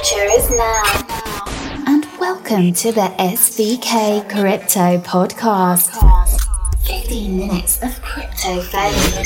future is now. And welcome to the SVK Crypto Podcast. 15 minutes of crypto fame.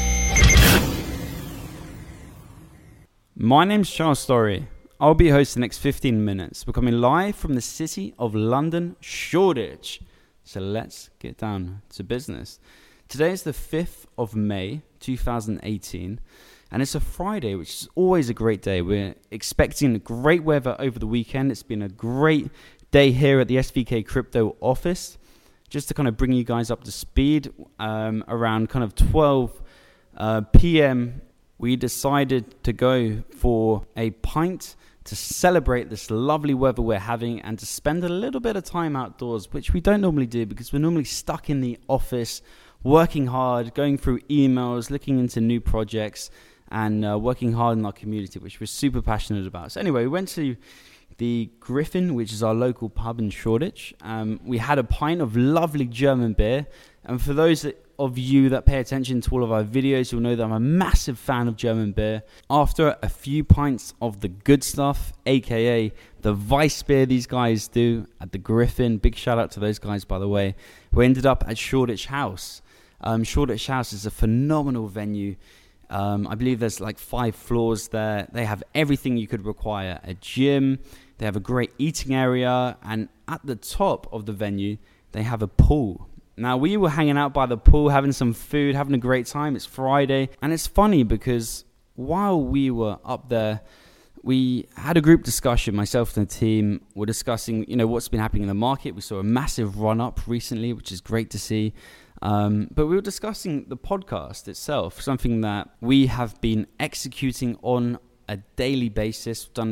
My name's Charles Story. I'll be hosting the next 15 minutes. We're coming live from the city of London, Shoreditch. So let's get down to business. Today is the 5th of May, 2018. And it's a Friday, which is always a great day. We're expecting great weather over the weekend. It's been a great day here at the SVK Crypto office. Just to kind of bring you guys up to speed, around kind of 12 p.m., we decided to go for a pint to celebrate this lovely weather we're having and to spend a little bit of time outdoors, which we don't normally do because we're normally stuck in the office, working hard, going through emails, looking into new projects, and working hard in our community, which we're super passionate about. So anyway, we went to the Griffin, which is our local pub in Shoreditch. We had a pint of lovely German beer. And for those of you that pay attention to all of our videos, you'll know that I'm a massive fan of German beer. After a few pints of the good stuff, aka the Weiss beer these guys do at the Griffin, big shout out to those guys, by the way, we ended up at Shoreditch House. Shoreditch House is a phenomenal venue. I believe there's like 5 floors there. They have everything you could require. A gym, they have a great eating area, and at the top of the venue, they have a pool. Now, we were hanging out by the pool, having some food, having a great time. It's Friday, and it's funny because while we were up there, we had a group discussion. Myself and the team were discussing, what's been happening in the market. We saw a massive run-up recently, which is great to see. But we were discussing the podcast itself, something that we have been executing on a daily basis. We've done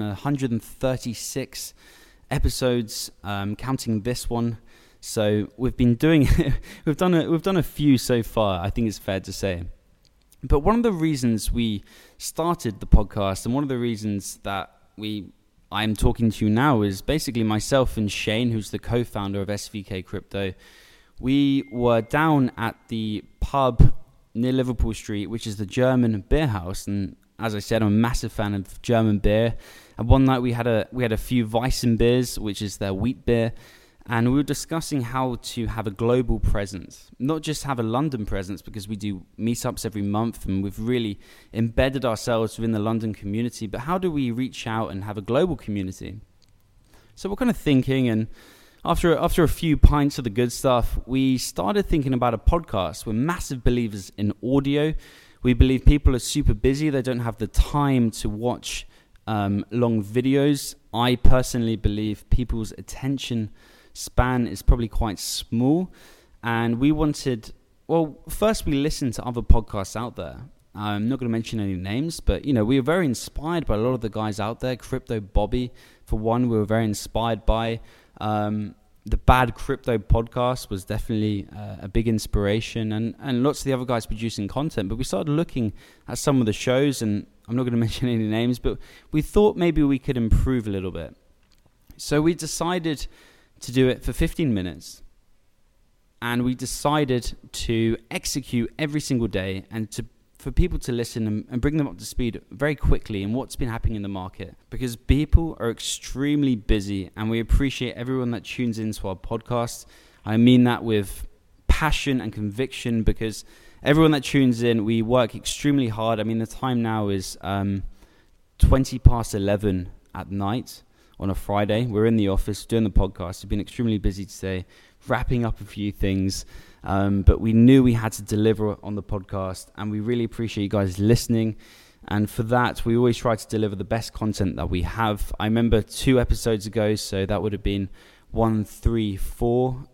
136 episodes, counting this one. So we've been doing we've done a few so far, I think it's fair to say. But one of the reasons we started the podcast and one of the reasons that I'm talking to you now is basically myself and Shane, who's the co-founder of SVK Crypto. We were down at the pub near Liverpool Street, which is the German beer house. And as I said, I'm a massive fan of German beer. And one night we had a few Weissen beers, which is their wheat beer. And we were discussing how to have a global presence, not just have a London presence, because we do meetups every month and we've really embedded ourselves within the London community. But how do we reach out and have a global community? So we're kind of thinking, and after a few pints of the good stuff, we started thinking about a podcast. We're massive believers in audio. We believe people are super busy. They don't have the time to watch long videos. I personally believe people's attention span is probably quite small. And we wanted, first we listened to other podcasts out there. I'm not going to mention any names, but, we were very inspired by a lot of the guys out there. Crypto Bobby, for one, we were very inspired by. The Bad Crypto podcast was definitely a big inspiration, and lots of the other guys producing content. But we started looking at some of the shows, and I'm not going to mention any names, but we thought maybe we could improve a little bit. So we decided to do it for 15 minutes, and we decided to execute every single day and for people to listen and bring them up to speed very quickly in what's been happening in the market, because people are extremely busy and we appreciate everyone that tunes into our podcast. I mean that with passion and conviction, because everyone that tunes in, we work extremely hard. I mean, the time now is 20 past 11 at night on a Friday. We're in the office doing the podcast. We've been extremely busy today, wrapping up a few things. But we knew we had to deliver on the podcast, and we really appreciate you guys listening. And for that, we always try to deliver the best content that we have. I remember 2 episodes ago, so that would have been 134,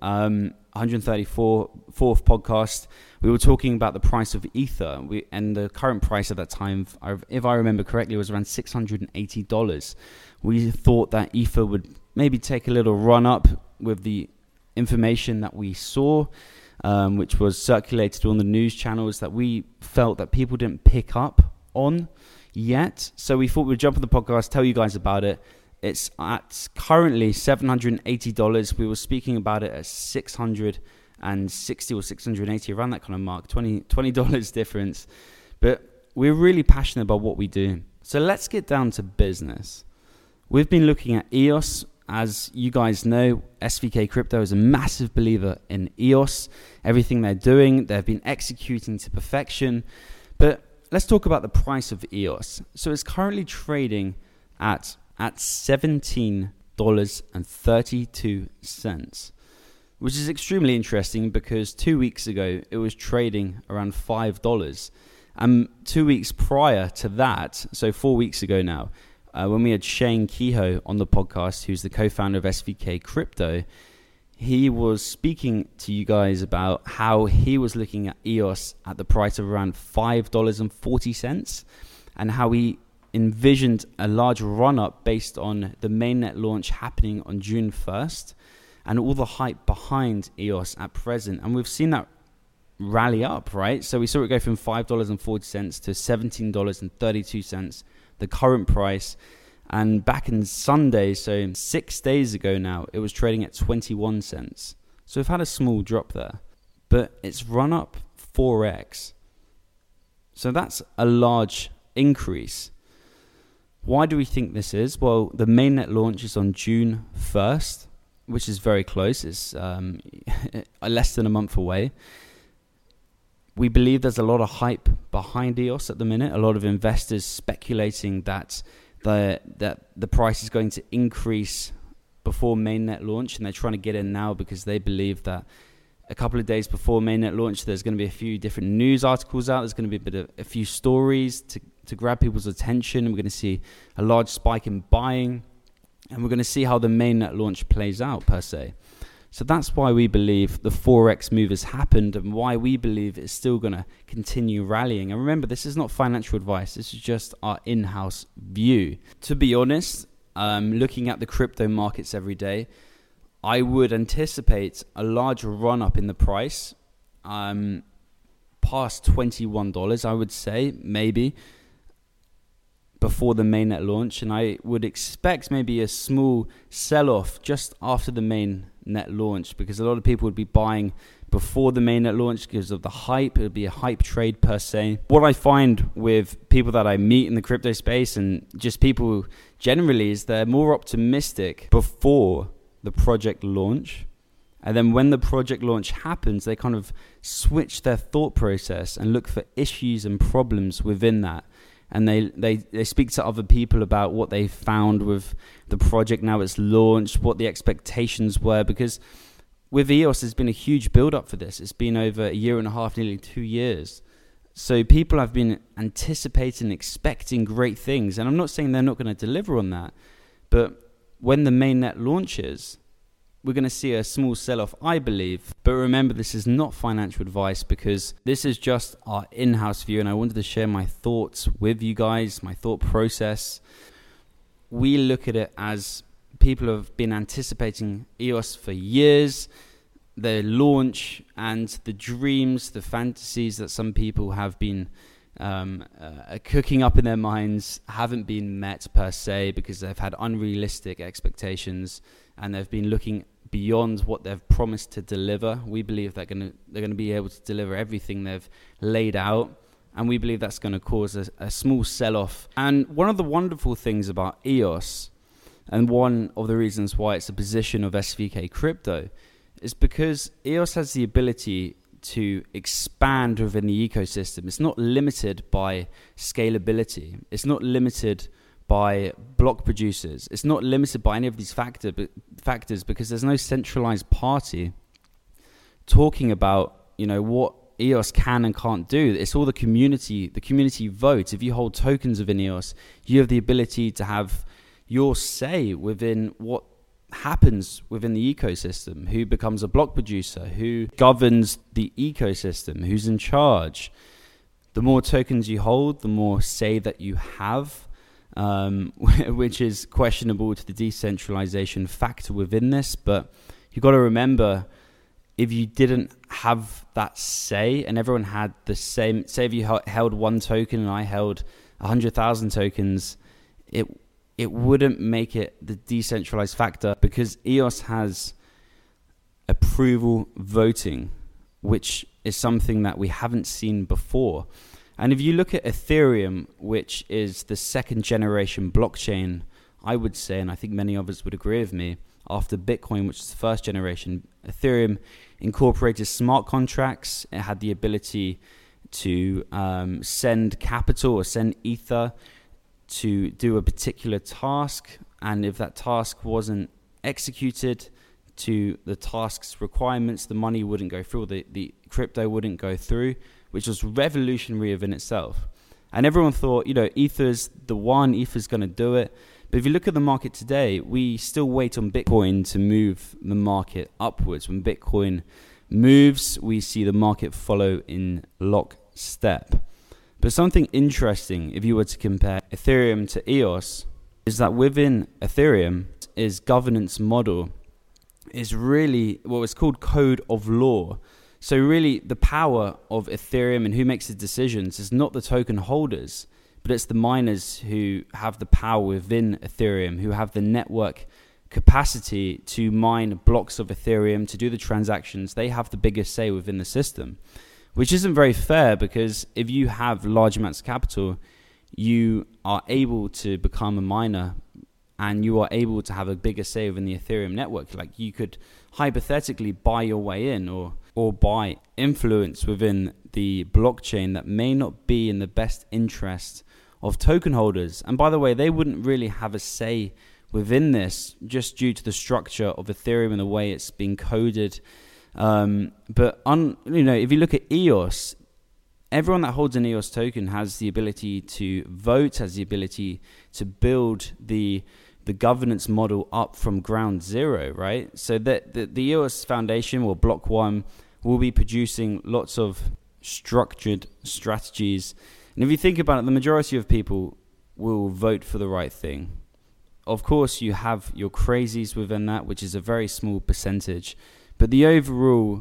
134th podcast. We were talking about the price of Ether, and the current price at that time, if I remember correctly, was around $680. We thought that Ether would maybe take a little run up with the information that we saw, which was circulated on the news channels that we felt that people didn't pick up on yet. So we thought we'd jump on the podcast, tell you guys about it. It's at currently $780. We were speaking about it at $660 or $680, around that kind of mark, $20 difference. But we're really passionate about what we do. So let's get down to business. We've been looking at EOS. As you guys know, SVK Crypto is a massive believer in EOS. Everything they're doing, they've been executing to perfection. But let's talk about the price of EOS. So it's currently trading at $17.32, which is extremely interesting because 2 weeks ago it was trading around $5. And 2 weeks prior to that, so 4 weeks ago now, when we had Shane Kehoe on the podcast, who's the co-founder of SVK Crypto, he was speaking to you guys about how he was looking at EOS at the price of around $5.40 and how he envisioned a large run-up based on the mainnet launch happening on June 1st and all the hype behind EOS at present. And we've seen that rally up, right? So we saw it go from $5.40 to $17.32, the current price. And back in Sunday, so 6 days ago now, it was trading at 21 cents. So we've had a small drop there, but it's run up 4x. So that's a large increase. Why do we think this is? Well, the mainnet launch is on June 1st, which is very close. It's less than a month away. We believe there's a lot of hype behind EOS at the minute. A lot of investors speculating that the price is going to increase before mainnet launch, and they're trying to get in now because they believe that a couple of days before mainnet launch, there's going to be a few different news articles out. There's going to be a few stories to grab people's attention. We're going to see a large spike in buying, and we're going to see how the mainnet launch plays out per se. So that's why we believe the 4x move has happened and why we believe it's still going to continue rallying. And remember, this is not financial advice. This is just our in-house view. To be honest, looking at the crypto markets every day, I would anticipate a large run-up in the price past $21, I would say, maybe, before the mainnet launch. And I would expect maybe a small sell-off just after the mainnet launch because a lot of people would be buying before the mainnet launch because of the hype. It would be a hype trade per se. What I find with people that I meet in the crypto space and just people generally is they're more optimistic before the project launch. And then when the project launch happens, they kind of switch their thought process and look for issues and problems within that. And they speak to other people about what they found with the project now it's launched, what the expectations were. Because with EOS, there's been a huge build-up for this. It's been over a year and a half, nearly 2 years. So people have been anticipating, expecting great things. And I'm not saying they're not going to deliver on that. But when the mainnet launches, we're going to see a small sell-off, I believe. But remember, this is not financial advice because this is just our in-house view, and I wanted to share my thoughts with you guys, my thought process. We look at it as people have been anticipating EOS for years, the launch and the dreams, the fantasies that some people have been cooking up in their minds haven't been met per se because they've had unrealistic expectations and they've been looking beyond what they've promised to deliver. We believe they're going to be able to deliver everything they've laid out, and we believe that's going to cause a small sell-off. And one of the wonderful things about EOS, and one of the reasons why it's a position of SVK Crypto, is because EOS has the ability to expand within the ecosystem. It's not limited by scalability. It's not limited by block producers. It's not limited by any of these factors because there's no centralized party talking about, what EOS can and can't do. It's all the community vote. If you hold tokens within EOS, you have the ability to have your say within what happens within the ecosystem, who becomes a block producer, who governs the ecosystem, who's in charge. The more tokens you hold, the more say that you have, which is questionable to the decentralization factor within this. But you've got to remember, if you didn't have that say and everyone had the same, say if you held one token and I held 100,000 tokens, it wouldn't make it the decentralized factor because EOS has approval voting, which is something that we haven't seen before. And if you look at Ethereum, which is the second generation blockchain I would say, and I think many others would agree with me, after Bitcoin, which is the first generation, Ethereum incorporated smart contracts. It had the ability to send capital or send ether to do a particular task. And if that task wasn't executed to the task's requirements, the money wouldn't go through, or the crypto wouldn't go through, which was revolutionary within itself. And everyone thought, Ether's the one, Ether's going to do it. But if you look at the market today, we still wait on Bitcoin to move the market upwards. When Bitcoin moves, we see the market follow in lockstep. But something interesting, if you were to compare Ethereum to EOS, is that within Ethereum, its governance model is really what is called code of law. So really, the power of Ethereum and who makes the decisions is not the token holders, but it's the miners who have the power within Ethereum, who have the network capacity to mine blocks of Ethereum, to do the transactions. They have the biggest say within the system, which isn't very fair, because if you have large amounts of capital, you are able to become a miner and you are able to have a bigger say within the Ethereum network. Like, you could hypothetically buy your way in or buy influence within the blockchain that may not be in the best interest of token holders. And by the way, they wouldn't really have a say within this just due to the structure of Ethereum and the way it's being coded. But if you look at EOS, everyone that holds an EOS token has the ability to vote, has the ability to build the governance model up from ground zero, right? So that the EOS Foundation, or Block One, will be producing lots of structured strategies. And if you think about it, the majority of people will vote for the right thing. Of course, you have your crazies within that, which is a very small percentage. But the overall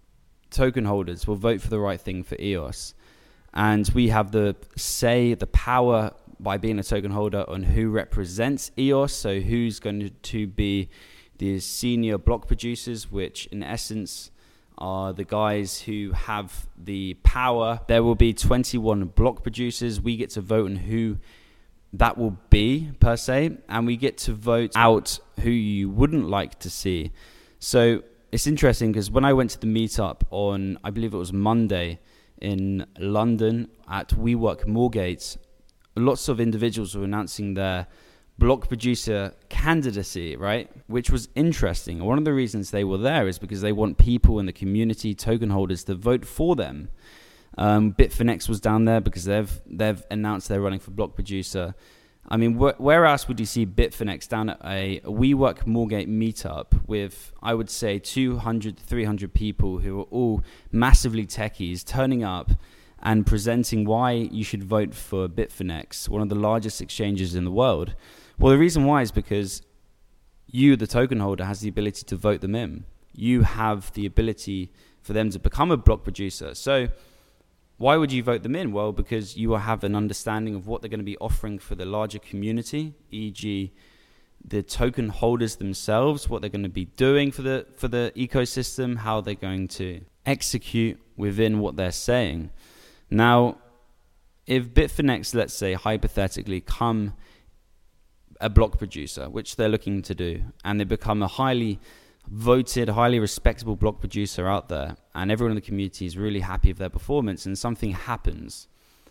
token holders will vote for the right thing for EOS. And we have the say, the power by being a token holder on who represents EOS. So who's going to be the senior block producers, which in essence are the guys who have the power. There will be 21 block producers. We get to vote on who that will be, per se, and we get to vote out who you wouldn't like to see. So it's interesting, because when I went to the meetup on, I believe it was Monday in London at WeWork Moorgate, lots of individuals were announcing their block producer candidacy, right? Which was interesting. And one of the reasons they were there is because they want people in the community, token holders, to vote for them. Bitfinex was down there because they've announced they're running for block producer. I mean, where else would you see Bitfinex down at a WeWork Moorgate meetup with, I would say, 200, 300 people who are all massively techies turning up and presenting why you should vote for Bitfinex, one of the largest exchanges in the world? Well, the reason why is because you, the token holder, has the ability to vote them in. You have the ability for them to become a block producer. So why would you vote them in? Well, because you will have an understanding of what they're going to be offering for the larger community, e.g. the token holders themselves, what they're going to be doing for the ecosystem, how they're going to execute within what they're saying. Now, if Bitfinex, let's say, hypothetically, come a block producer, which they're looking to do, and they become a highly voted, highly respectable block producer out there, and everyone in the community is really happy with their performance, and something happens,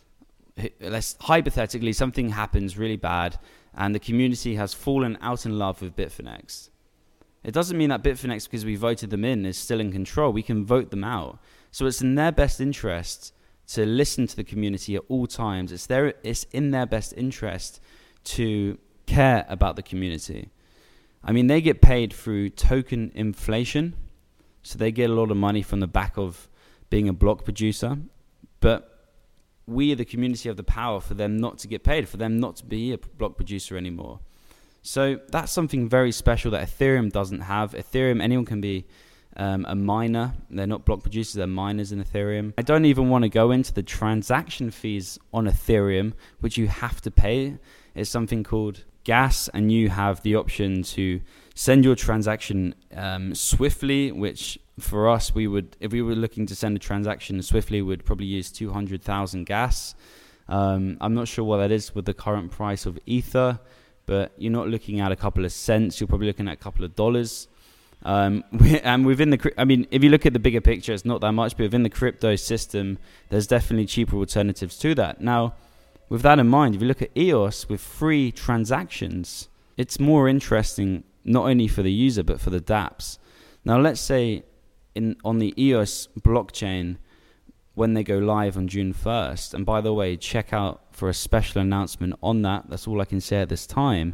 hypothetically, something happens really bad, and the community has fallen out in love with Bitfinex. It doesn't mean that Bitfinex, because we voted them in, is still in control. We can vote them out. So it's in their best interest to listen to the community at all times. It's in their best interest to care about the community. I mean, they get paid through token inflation, so they get a lot of money from the back of being a block producer. But we, the community, have the power for them not to get paid, for them not to be a block producer anymore. So that's something very special that Ethereum doesn't have. Ethereum, anyone can be a miner. They're not block producers, they're miners in Ethereum. I don't even want to go into the transaction fees on Ethereum, which you have to pay. It's something called gas, and you have the option to send your transaction swiftly, which for us, if we were looking to send a transaction swiftly, we'd probably use 200,000 gas. I'm not sure what that is with the current price of Ether. but you're not looking at a couple of cents. You're probably looking at a couple of dollars. And within if you look at the bigger picture, it's not that much, but within the crypto system, there's definitely cheaper alternatives to that. Now, with that in mind, if you look at EOS with free transactions, it's more interesting not only for the user, but for the dApps. Now, let's say on the EOS blockchain, when they go live on June 1st, and by the way, check out for a special announcement on that. That's all I can say at this time.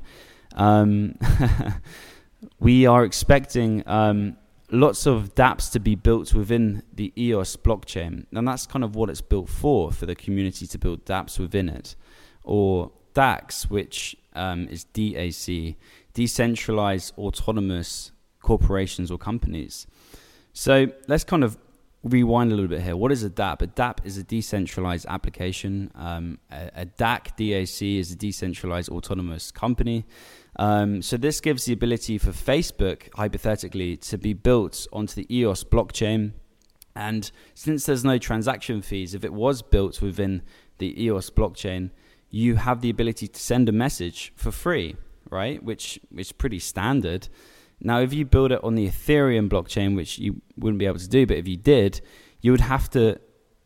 We are expecting lots of dApps to be built within the EOS blockchain. And that's kind of what it's built for the community to build dApps within it. Or DACs, which is DAC, Decentralized Autonomous Corporations or Companies. So let's kind of rewind a little bit here. What is a dApp? A dApp is a decentralized application. A DAC, DAC, is a decentralized autonomous company. So this gives the ability for Facebook, hypothetically, to be built onto the EOS blockchain. And since there's no transaction fees, if it was built within the EOS blockchain, you have the ability to send a message for free, right? Which is pretty standard. Now, if you build it on the Ethereum blockchain, which you wouldn't be able to do, but if you did, you would have to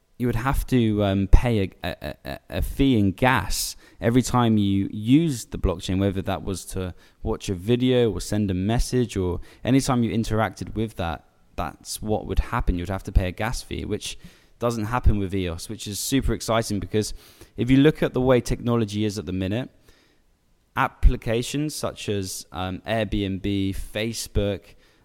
pay a fee in gas every time you use the blockchain, whether that was to watch a video or send a message, or anytime you interacted with that, that's what would happen. You'd have to pay a gas fee, which doesn't happen with EOS, which is super exciting because if you look at the way technology is at the minute, applications such as Airbnb, Facebook,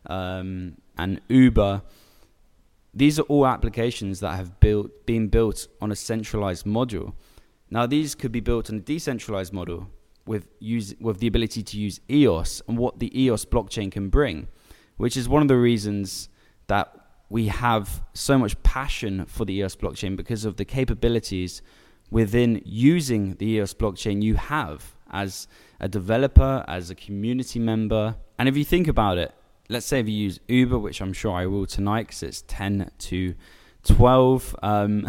and Uber, these are all applications that have been built on a centralized module. Now, these could be built on a decentralized model with the ability to use EOS and what the EOS blockchain can bring, which is one of the reasons that we have so much passion for the EOS blockchain, because of the capabilities within using the EOS blockchain you have as a developer, as a community member. And if you think about it, let's say if you use Uber, which I'm sure I will tonight because it's 10 to 12, and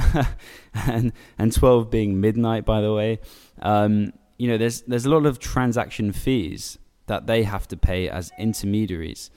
12 being midnight, by the way. There's a lot of transaction fees that they have to pay as intermediaries.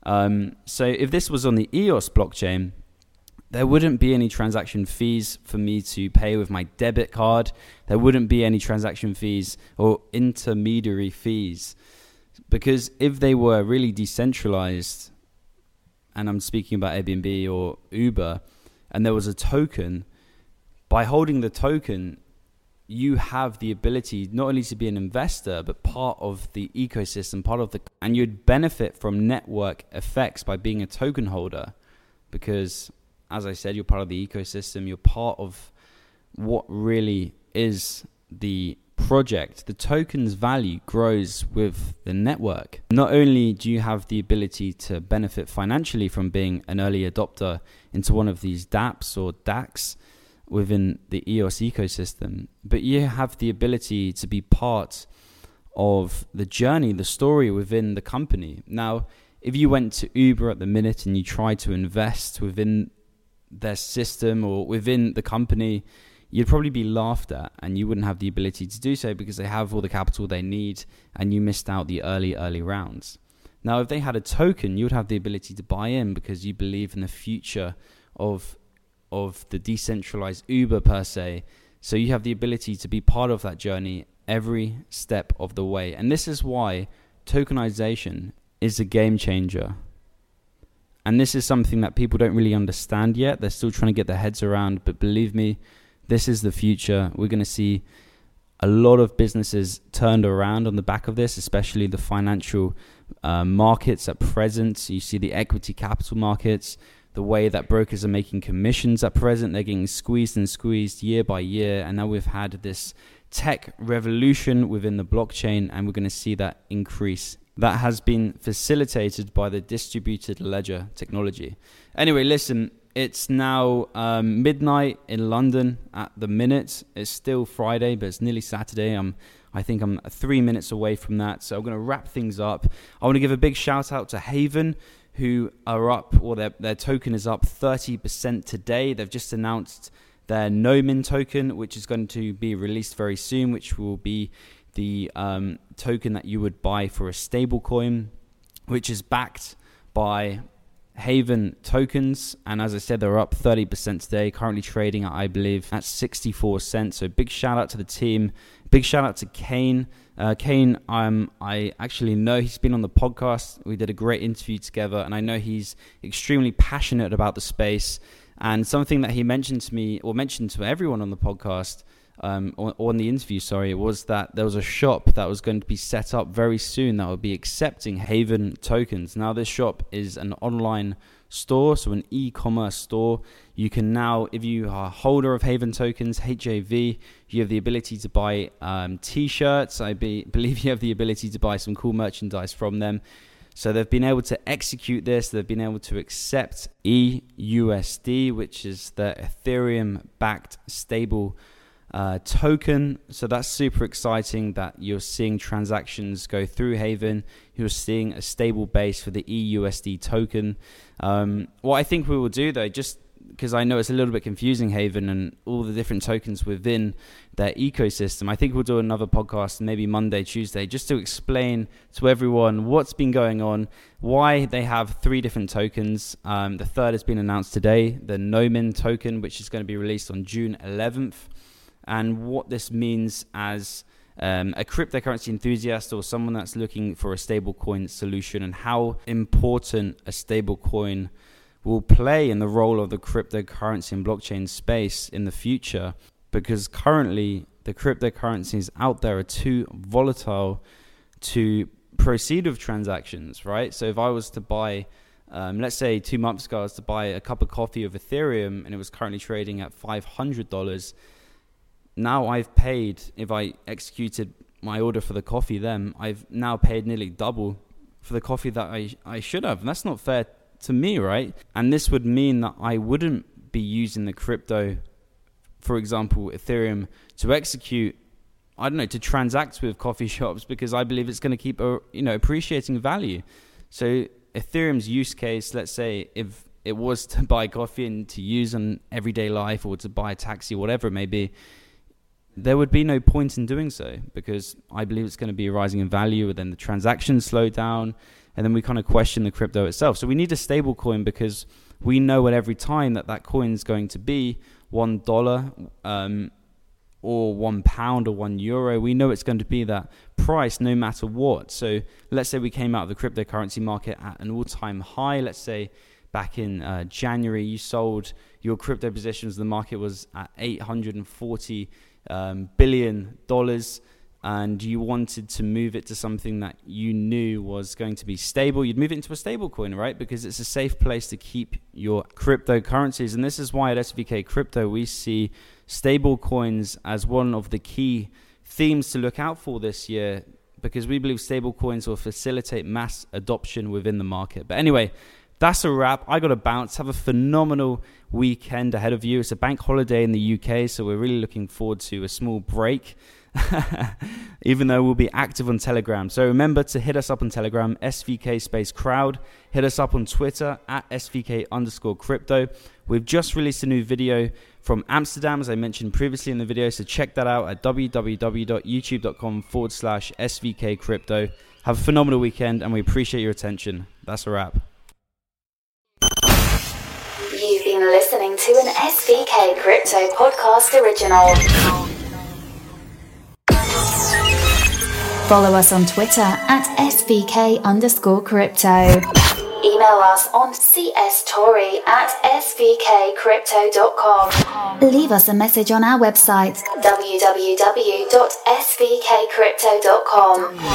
So if this was on the EOS blockchain, there wouldn't be any transaction fees for me to pay with my debit card. There wouldn't be any transaction fees or intermediary fees. Because if they were really decentralized, and I'm speaking about Airbnb or Uber, and there was a token, by holding the token, you have the ability not only to be an investor, but part of the ecosystem, and you'd benefit from network effects by being a token holder, because, as I said, you're part of the ecosystem, you're part of what really is the project. The token's value grows with the network. Not only do you have the ability to benefit financially from being an early adopter into one of these dApps or DACs within the EOS ecosystem, but you have the ability to be part of the journey, the story within the company. Now, if you went to Uber at the minute and you tried to invest within their system or within the company, you'd probably be laughed at, and you wouldn't have the ability to do so because they have all the capital they need and you missed out the early rounds. Now, if they had a token, you would have the ability to buy in because you believe in the future of the decentralized Uber per se. So you have the ability to be part of that journey every step of the way. And this is why tokenization is a game changer. And this is something that people don't really understand yet. They're still trying to get their heads around. But believe me, this is the future. We're going to see a lot of businesses turned around on the back of this, especially the financial markets at present. You see the equity capital markets, the way that brokers are making commissions at present. They're getting squeezed and squeezed year by year. And now we've had this tech revolution within the blockchain, and we're going to see that increase. That has been facilitated by the distributed ledger technology. Anyway, listen, it's now midnight in London at the minute. It's still Friday, but it's nearly Saturday. I think I'm 3 minutes away from that. So I'm going to wrap things up. I want to give a big shout out to Haven, who are up, or their token is up 30% today. They've just announced their Nomin token, which is going to be released very soon, which will be the token that you would buy for a stable coin, which is backed by Haven tokens. And as I said, they're up 30% today, currently trading at, I believe, at 64 cents. So big shout out to the team. Big shout out to Kane. Kane, I actually know he's been on the podcast. We did a great interview together, and I know he's extremely passionate about the space. And something that he mentioned to me, or mentioned to everyone on the podcast, or on the interview, was that there was a shop that was going to be set up very soon that would be accepting Haven tokens. Now, this shop is an online store, so an e-commerce store. You can now, if you are a holder of Haven tokens, HAV, you have the ability to buy t-shirts. I believe you have the ability to buy some cool merchandise from them. So they've been able to execute this. They've been able to accept EUSD, which is the Ethereum-backed stable token. So that's super exciting that you're seeing transactions go through Haven. You're seeing a stable base for the EUSD token. What I think we will do, though, just because I know it's a little bit confusing, Haven and all the different tokens within their ecosystem, I think we'll do another podcast maybe Monday, Tuesday, just to explain to everyone what's been going on, why they have 3 different tokens. The third has been announced today, the Nomin token, which is going to be released on June 11th. And what this means as a cryptocurrency enthusiast or someone that's looking for a stablecoin solution, and how important a stablecoin will play in the role of the cryptocurrency and blockchain space in the future. Because currently the cryptocurrencies out there are too volatile to proceed with transactions, right? So if I was to buy, let's say 2 months ago, I was to buy a cup of coffee of Ethereum and it was currently trading at $500. Now I've paid, if I executed my order for the coffee then, I've now paid nearly double for the coffee that I should have. And that's not fair to me, right? And this would mean that I wouldn't be using the crypto, for example, Ethereum, to execute, I don't know, to transact with coffee shops, because I believe it's going to keep, appreciating value. So Ethereum's use case, let's say if it was to buy coffee and to use in everyday life, or to buy a taxi, whatever it may be, there would be no point in doing so, because I believe it's going to be rising in value, and then the transactions slow down, and then we kind of question the crypto itself. So we need a stable coin, because we know at every time that coin is going to be $1 or £1 or €1. We know it's going to be that price no matter what. So let's say we came out of the cryptocurrency market at an all-time high. Let's say back in January, you sold your crypto positions. The market was at $840 billion, and you wanted to move it to something that you knew was going to be stable. You'd move it into a stable coin, right? Because it's a safe place to keep your cryptocurrencies. And this is why at SVK Crypto we see stable coins as one of the key themes to look out for this year, because we believe stable coins will facilitate mass adoption within the market. But anyway, that's a wrap. I got to bounce. Have a phenomenal weekend ahead of you. It's a bank holiday in the UK, so we're really looking forward to a small break, even though we'll be active on Telegram. So remember to hit us up on Telegram, SVK space crowd. Hit us up on Twitter at SVK_crypto. We've just released a new video from Amsterdam, as I mentioned previously in the video, so check that out at www.youtube.com/SVK crypto. Have a phenomenal weekend, and we appreciate your attention. That's a wrap. You've been listening to an SVK Crypto Podcast original. Follow us on Twitter at SVK_crypto. Email us on cstorry@svkcrypto.com. Leave us a message on our website, www.svkcrypto.com.